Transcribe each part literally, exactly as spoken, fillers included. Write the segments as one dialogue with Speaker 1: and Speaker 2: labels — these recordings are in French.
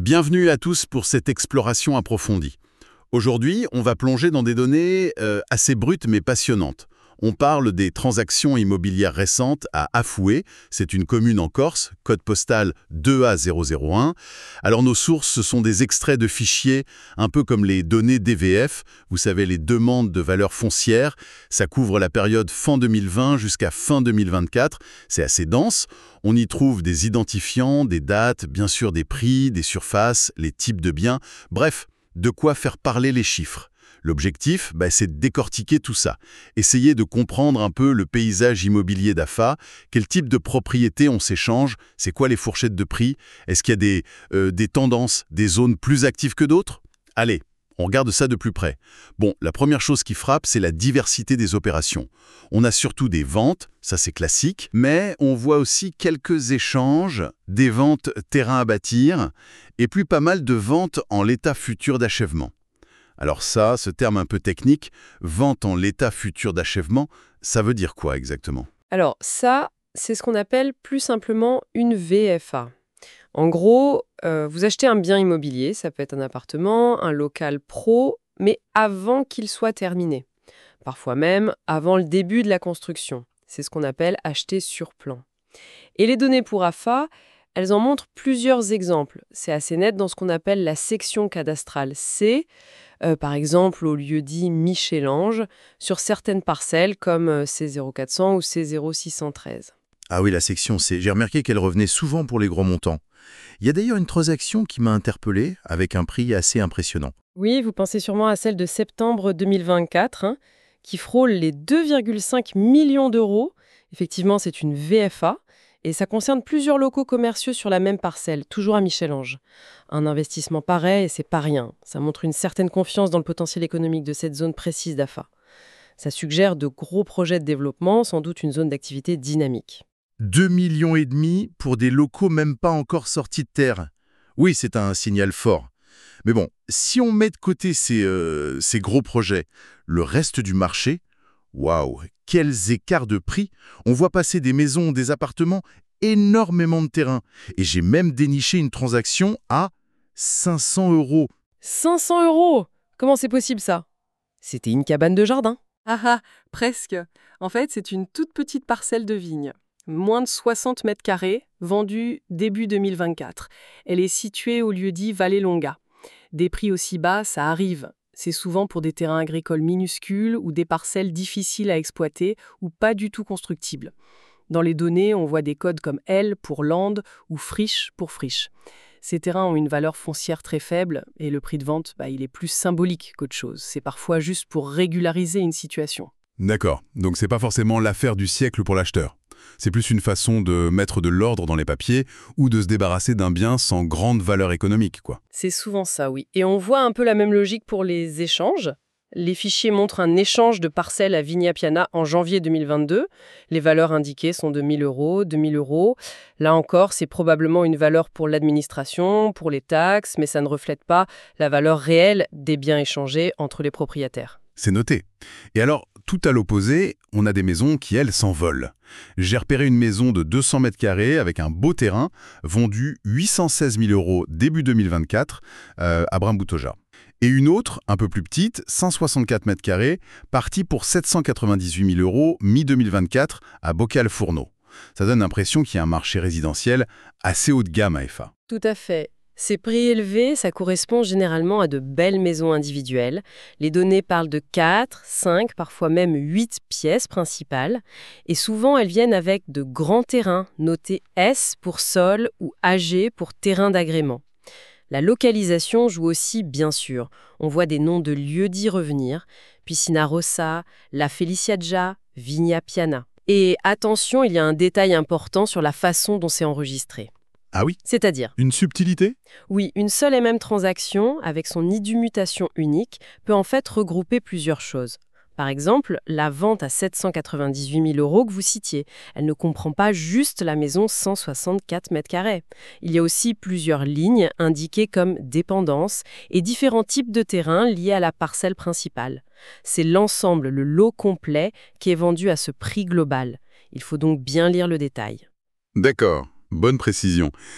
Speaker 1: Bienvenue à tous pour cette exploration approfondie. Aujourd'hui, on va plonger dans des données euh, assez brutes mais passionnantes. On parle des transactions immobilières récentes à Afoué, c'est une commune en Corse, code postal deux A zéro zéro un. Alors nos sources, ce sont des extraits de fichiers, un peu comme les données D V F, vous savez, les demandes de valeur foncière. Ça couvre la période fin deux mille vingt jusqu'à fin deux mille vingt-quatre, c'est assez dense. On y trouve des identifiants, des dates, bien sûr des prix, des surfaces, les types de biens, bref, de quoi faire parler les chiffres. L'objectif, bah, c'est de décortiquer tout ça, essayer de comprendre un peu le paysage immobilier d'A F A, quel type de propriété on s'échange, c'est quoi les fourchettes de prix, est-ce qu'il y a des, euh, des tendances, des zones plus actives que d'autres? Allez, on regarde ça de plus près. Bon, la première chose qui frappe, c'est la diversité des opérations. On a surtout des ventes, ça c'est classique, mais on voit aussi quelques échanges, des ventes terrain à bâtir, et puis pas mal de ventes en l'état futur d'achèvement. Alors ça, ce terme un peu technique, vente en l'état futur d'achèvement, ça veut dire quoi exactement?
Speaker 2: Alors ça, c'est ce qu'on appelle plus simplement une V F A. En gros, euh, vous achetez un bien immobilier, ça peut être un appartement, un local pro, mais avant qu'il soit terminé. Parfois même avant le début de la construction. C'est ce qu'on appelle acheter sur plan. Et les données pour A F A, elles en montrent plusieurs exemples. C'est assez net dans ce qu'on appelle la section cadastrale C, euh, par exemple au lieu-dit Michel-Ange, sur certaines parcelles comme euh, C zéro quatre cents ou C zéro six cent treize.
Speaker 3: Ah oui, la section C. J'ai remarqué qu'elle revenait souvent pour les gros montants. Il y a d'ailleurs une transaction qui m'a interpellé avec un prix assez impressionnant.
Speaker 2: Oui, vous pensez sûrement à celle de septembre deux mille vingt-quatre, hein, qui frôle les deux virgule cinq millions d'euros. Effectivement, c'est une V F A. Et ça concerne plusieurs locaux commerciaux sur la même parcelle, toujours à Michel-Ange. Un investissement pareil, c'est pas rien. Ça montre une certaine confiance dans le potentiel économique de cette zone précise d'A F A. Ça suggère de gros projets de développement, sans doute une zone d'activité dynamique.
Speaker 3: Deux millions et demi pour des locaux même pas encore sortis de terre. Oui, c'est un signal fort. Mais bon, si on met de côté ces, euh, ces gros projets, le reste du marché, waouh, quels écarts de prix! On voit passer des maisons, des appartements, énormément de terrain. Et j'ai même déniché une transaction à cinq cents euros.
Speaker 2: cinq cents euros! Comment c'est possible ça? C'était une cabane de jardin.
Speaker 4: Ah ah, presque. En fait, c'est une toute petite parcelle de vigne. Moins de soixante mètres carrés, vendue début deux mille vingt-quatre. Elle est située au lieu-dit Vallée Longa. Des prix aussi bas, ça arrive. C'est souvent pour des terrains agricoles minuscules ou des parcelles difficiles à exploiter ou pas du tout constructibles. Dans les données, on voit des codes comme L pour land ou friche pour friche. Ces terrains ont une valeur foncière très faible et le prix de vente, bah, il est plus symbolique qu'autre chose. C'est parfois juste pour régulariser une situation.
Speaker 1: D'accord, donc c'est pas forcément l'affaire du siècle pour l'acheteur. C'est plus une façon de mettre de l'ordre dans les papiers ou de se débarrasser d'un bien sans grande valeur économique, quoi.
Speaker 2: C'est souvent ça, oui. Et on voit un peu la même logique pour les échanges. Les fichiers montrent un échange de parcelles à Vigna Piana en janvier deux mille vingt-deux. Les valeurs indiquées sont de mille euros, deux mille euros. Là encore, c'est probablement une valeur pour l'administration, pour les taxes, mais ça ne reflète pas la valeur réelle des biens échangés entre les propriétaires.
Speaker 1: C'est noté. Et alors, tout à l'opposé, on a des maisons qui, elles, s'envolent. J'ai repéré une maison de deux cents mètres carrés avec un beau terrain, vendue huit cent seize mille euros début deux mille vingt-quatre euh, à Brimboutauja. Et une autre, un peu plus petite, cent soixante-quatre mètres carrés, partie pour sept cent quatre-vingt-dix-huit mille euros mi deux mille vingt-quatre à Bocal-Fourneau. Ça donne l'impression qu'il y a un marché résidentiel assez haut de gamme à F A.
Speaker 2: Tout à fait. Ces prix élevés, ça correspond généralement à de belles maisons individuelles. Les données parlent de quatre, cinq, parfois même huit pièces principales. Et souvent, elles viennent avec de grands terrains, notés S pour sol ou A G pour terrain d'agrément. La localisation joue aussi, bien sûr. On voit des noms de lieux-dits revenir. Piscina Rossa, La Feliciaggia, Vigna Piana. Et attention, il y a un détail important sur la façon dont c'est enregistré.
Speaker 1: Ah oui?
Speaker 2: C'est-à-dire?
Speaker 1: Une subtilité?
Speaker 2: Oui, une seule et même transaction, avec son I D U mutation unique, peut en fait regrouper plusieurs choses. Par exemple, la vente à sept cent quatre-vingt-dix-huit mille euros que vous citiez, elle ne comprend pas juste la maison cent soixante-quatre mètres carrés. Il y a aussi plusieurs lignes indiquées comme dépendance et différents types de terrains liés à la parcelle principale. C'est l'ensemble, le lot complet, qui est vendu à ce prix global. Il faut donc bien lire le détail.
Speaker 1: D'accord, bonne précision.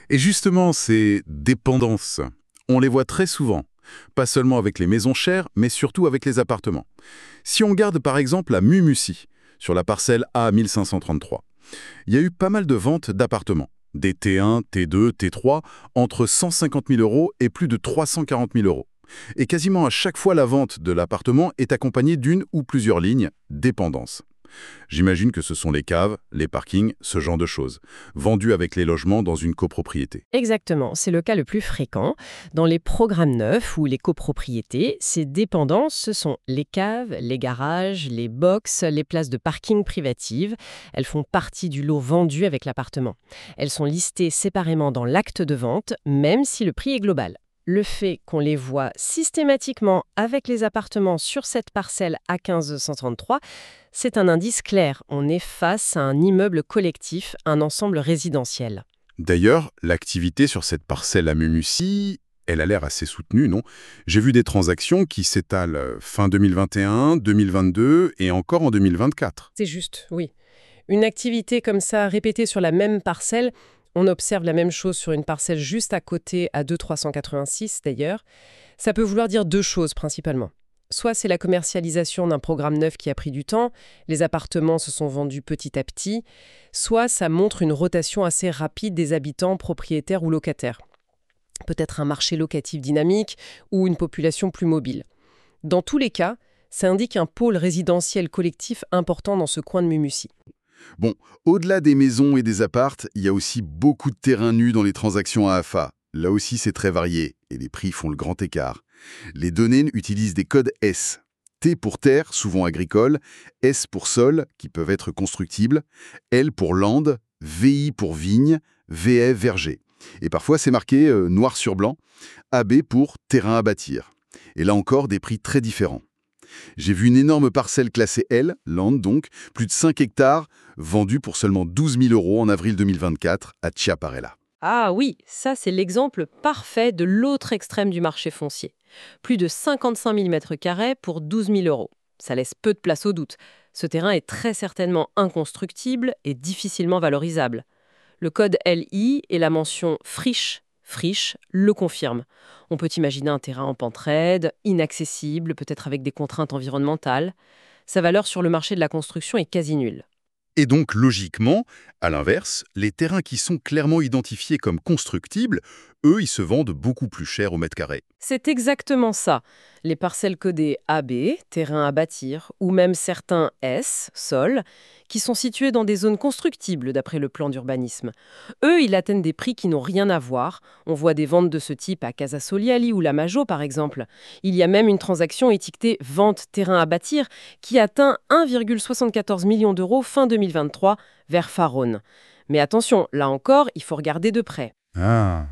Speaker 1: Et justement, ces dépendances, on les voit très souvent. Pas seulement avec les maisons chères, mais surtout avec les appartements. Si on garde par exemple la Mumusi, sur la parcelle A mille cinq cent trente-trois, il y a eu pas mal de ventes d'appartements. Des T un, T deux, T trois, entre cent cinquante mille euros et plus de trois cent quarante mille euros. Et quasiment à chaque fois, la vente de l'appartement est accompagnée d'une ou plusieurs lignes dépendance. J'imagine que ce sont les caves, les parkings, ce genre de choses, vendus avec les logements dans une copropriété.
Speaker 2: Exactement, c'est le cas le plus fréquent. Dans les programmes neufs ou les copropriétés, ces dépendances, ce sont les caves, les garages, les box, les places de parking privatives. Elles font partie du lot vendu avec l'appartement. Elles sont listées séparément dans l'acte de vente, même si le prix est global. Le fait qu'on les voit systématiquement avec les appartements sur cette parcelle A quinze cent trente-trois, c'est un indice clair. On est face à un immeuble collectif, un ensemble résidentiel.
Speaker 1: D'ailleurs, l'activité sur cette parcelle à Mumusi, elle a l'air assez soutenue, non? J'ai vu des transactions qui s'étalent fin deux mille vingt et un, deux mille vingt-deux et encore en deux mille vingt-quatre.
Speaker 2: C'est juste, oui. Une activité comme ça, répétée sur la même parcelle, on observe la même chose sur une parcelle juste à côté, à deux trois cent quatre-vingt-six d'ailleurs. Ça peut vouloir dire deux choses principalement. Soit c'est la commercialisation d'un programme neuf qui a pris du temps, les appartements se sont vendus petit à petit, soit ça montre une rotation assez rapide des habitants, propriétaires ou locataires. Peut-être un marché locatif dynamique ou une population plus mobile. Dans tous les cas, ça indique un pôle résidentiel collectif important dans ce coin de Mumusi.
Speaker 1: Bon, au-delà des maisons et des appartes, il y a aussi beaucoup de terrains nus dans les transactions A F A. Là aussi, c'est très varié et les prix font le grand écart. Les données utilisent des codes S. T pour terre, souvent agricole, S pour sol, qui peuvent être constructibles, L pour lande, V I pour vigne, V F verger. Et parfois, c'est marqué euh, noir sur blanc, A B pour terrain à bâtir. Et là encore, des prix très différents. J'ai vu une énorme parcelle classée L, land donc, plus de cinq hectares, vendue pour seulement douze mille euros en avril deux mille vingt-quatre à Chiaparella.
Speaker 2: Ah oui, ça c'est l'exemple parfait de l'autre extrême du marché foncier. Plus de cinquante-cinq mille mètres carrés pour douze mille euros. Ça laisse peu de place au doute. Ce terrain est très certainement inconstructible et difficilement valorisable. Le code L I et la mention friche, friche, le confirment. On peut imaginer un terrain en pente raide, inaccessible, peut-être avec des contraintes environnementales. Sa valeur sur le marché de la construction est quasi nulle.
Speaker 1: Et donc, logiquement, à l'inverse, les terrains qui sont clairement identifiés comme constructibles, eux, ils se vendent beaucoup plus cher au mètre carré.
Speaker 2: C'est exactement ça. Les parcelles codées A B, terrain à bâtir, ou même certains S, sol, qui sont situés dans des zones constructibles d'après le plan d'urbanisme. Eux, ils atteignent des prix qui n'ont rien à voir. On voit des ventes de ce type à Casa Soliali ou La Majo, par exemple. Il y a même une transaction étiquetée « Vente terrain à bâtir » qui atteint un virgule soixante-quatorze million d'euros fin deux mille vingt-trois vers Faronne. Mais attention, là encore, il faut regarder de près.
Speaker 1: Ah,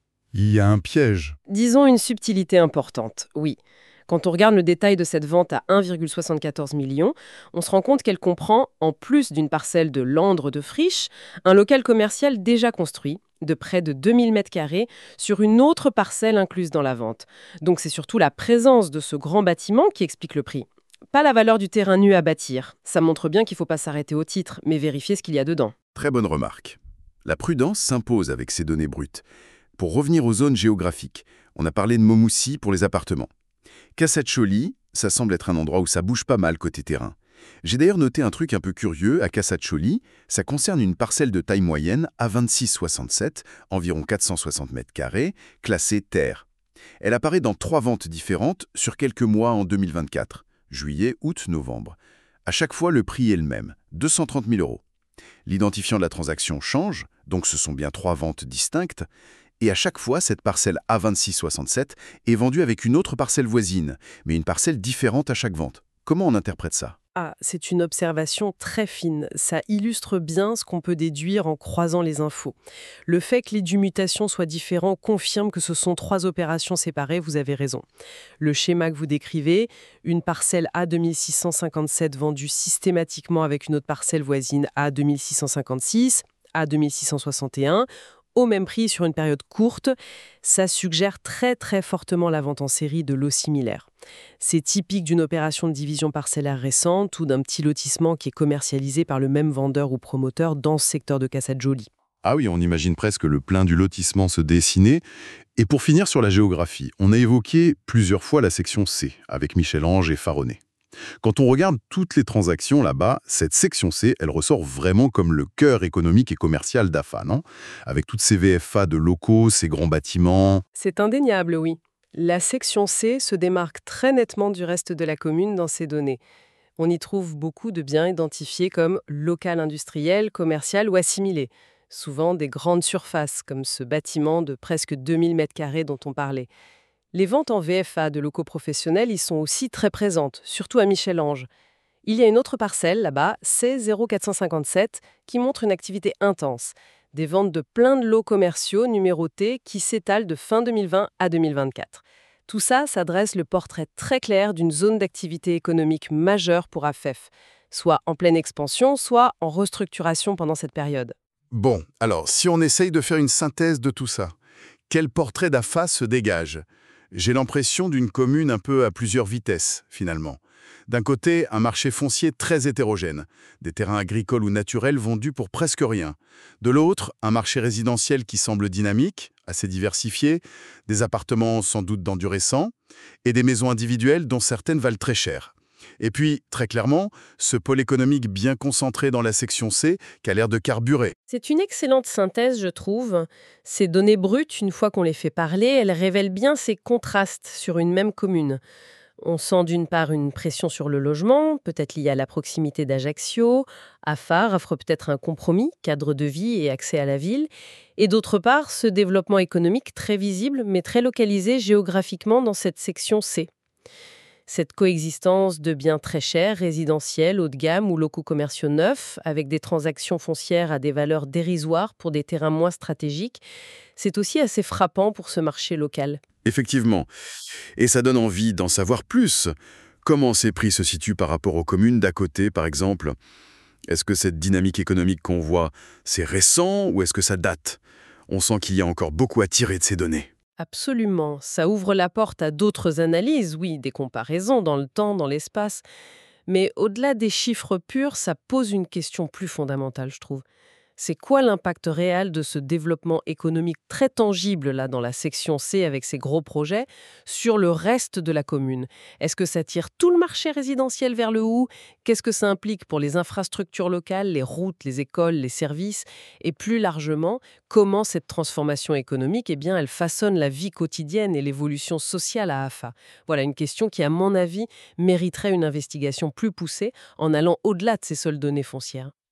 Speaker 1: il y a un piège.
Speaker 2: Disons une subtilité importante, oui. Quand on regarde le détail de cette vente à un virgule soixante-quatorze million, on se rend compte qu'elle comprend, en plus d'une parcelle de Landre de friche, un local commercial déjà construit, de près de deux mille mètres carrés, sur une autre parcelle incluse dans la vente. Donc c'est surtout la présence de ce grand bâtiment qui explique le prix. Pas la valeur du terrain nu à bâtir. Ça montre bien qu'il ne faut pas s'arrêter au titre, mais vérifier ce qu'il y a dedans.
Speaker 1: Très bonne remarque. La prudence s'impose avec ces données brutes. Pour revenir aux zones géographiques, on a parlé de Mumusi pour les appartements. Casaccioli, ça semble être un endroit où ça bouge pas mal côté terrain. J'ai d'ailleurs noté un truc un peu curieux à Casaccioli, ça concerne une parcelle de taille moyenne à vingt-six soixante-sept, environ quatre cent soixante mètres carrés, classée terre. Elle apparaît dans trois ventes différentes sur quelques mois en deux mille vingt-quatre, juillet, août, novembre. À chaque fois, le prix est le même, deux cent trente mille euros. L'identifiant de la transaction change, donc ce sont bien trois ventes distinctes, et à chaque fois, cette parcelle A vingt-six soixante-sept est vendue avec une autre parcelle voisine, mais une parcelle différente à chaque vente. Comment on interprète ça ?
Speaker 4: Ah, c'est une observation très fine. Ça illustre bien ce qu'on peut déduire en croisant les infos. Le fait que les due mutations soient différents confirme que ce sont trois opérations séparées, vous avez raison. Le schéma que vous décrivez, une parcelle A deux mille six cent cinquante-sept vendue systématiquement avec une autre parcelle voisine A deux mille six cent cinquante-six, A deux mille six cent soixante et un, au même prix sur une période courte, ça suggère très très fortement la vente en série de lots similaires. C'est typique d'une opération de division parcellaire récente ou d'un petit lotissement qui est commercialisé par le même vendeur ou promoteur dans ce secteur de Casaccioli.
Speaker 1: Ah oui, on imagine presque le plein du lotissement se dessiner. Et pour finir sur la géographie, on a évoqué plusieurs fois la section C, avec Michel-Ange et Faronnet. Quand on regarde toutes les transactions là-bas, cette section C, elle ressort vraiment comme le cœur économique et commercial d'A F A, non? Avec toutes ces V F A de locaux, ces grands bâtiments.
Speaker 4: C'est indéniable, oui. La section C se démarque très nettement du reste de la commune dans ces données. On y trouve beaucoup de biens identifiés comme local industriel, commercial ou assimilé. Souvent des grandes surfaces, comme ce bâtiment de presque deux mille mètres carrés dont on parlait. Les ventes en V F A de locaux professionnels y sont aussi très présentes, surtout à Michel-Ange. Il y a une autre parcelle là-bas, C zéro quatre cent cinquante-sept, qui montre une activité intense. Des ventes de plein de lots commerciaux numérotés qui s'étalent de fin deux mille vingt à deux mille vingt-quatre. Tout ça, ça dresse le portrait très clair d'une zone d'activité économique majeure pour A F E F, soit en pleine expansion, soit en restructuration pendant cette période.
Speaker 3: Bon, alors, si on essaye de faire une synthèse de tout ça, quel portrait d'A F A se dégage? J'ai l'impression d'une commune un peu à plusieurs vitesses, finalement. D'un côté, un marché foncier très hétérogène, des terrains agricoles ou naturels vendus pour presque rien. De l'autre, un marché résidentiel qui semble dynamique, assez diversifié, des appartements sans doute dans du récent, et des maisons individuelles dont certaines valent très cher. Et puis, très clairement, ce pôle économique bien concentré dans la section C qui a l'air de carburer.
Speaker 2: C'est une excellente synthèse, je trouve. Ces données brutes, une fois qu'on les fait parler, elles révèlent bien ces contrastes sur une même commune. On sent d'une part une pression sur le logement, peut-être liée à la proximité d'Ajaccio. A F A offre peut-être un compromis, cadre de vie et accès à la ville. Et d'autre part, ce développement économique très visible, mais très localisé géographiquement dans cette section C. Cette coexistence de biens très chers, résidentiels, haut de gamme ou locaux commerciaux neufs, avec des transactions foncières à des valeurs dérisoires pour des terrains moins stratégiques, c'est aussi assez frappant pour ce marché local.
Speaker 1: Effectivement. Et ça donne envie d'en savoir plus. Comment ces prix se situent par rapport aux communes d'à côté, par exemple? Est-ce que cette dynamique économique qu'on voit, c'est récent ou est-ce que ça date? On sent qu'il y a encore beaucoup à tirer de ces données.
Speaker 2: Absolument. Ça ouvre la porte à d'autres analyses, oui, des comparaisons dans le temps, dans l'espace. Mais au-delà des chiffres purs, ça pose une question plus fondamentale, je trouve. C'est quoi l'impact réel de ce développement économique très tangible là dans la section C avec ces gros projets sur le reste de la commune? Est-ce que ça tire tout le marché résidentiel vers le haut? Qu'est-ce que ça implique pour les infrastructures locales, les routes, les écoles, les services? Et plus largement, comment cette transformation économique, eh bien, elle façonne la vie quotidienne et l'évolution sociale à A F A? Voilà une question qui, à mon avis, mériterait une investigation plus poussée en allant au-delà de ces seules données foncières.